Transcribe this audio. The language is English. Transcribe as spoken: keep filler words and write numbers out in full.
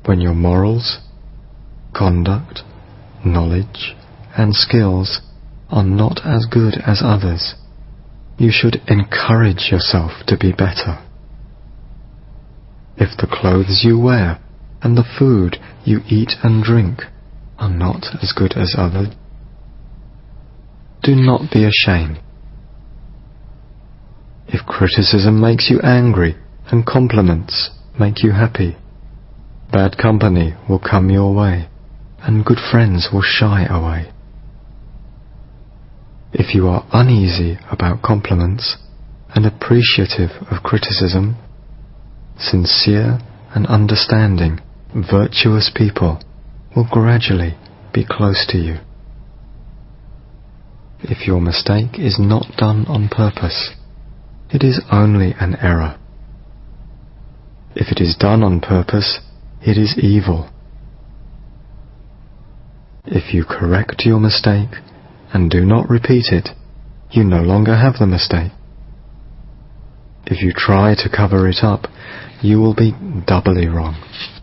when your morals, conduct, knowledge, and skills are not as good as others, you should encourage yourself to be better. If the clothes you wear and the food you eat and drink are not as good as others, do not be ashamed. If criticism makes you angry and compliments make you happy, bad company will come your way, and good friends will shy away. If you are uneasy about compliments and appreciative of criticism, sincere and understanding, virtuous people will gradually be close to you. If your mistake is not done on purpose, it is only an error. If it is done on purpose, it is evil. If you correct your mistake and do not repeat it, you no longer have the mistake. If you try to cover it up, you will be doubly wrong.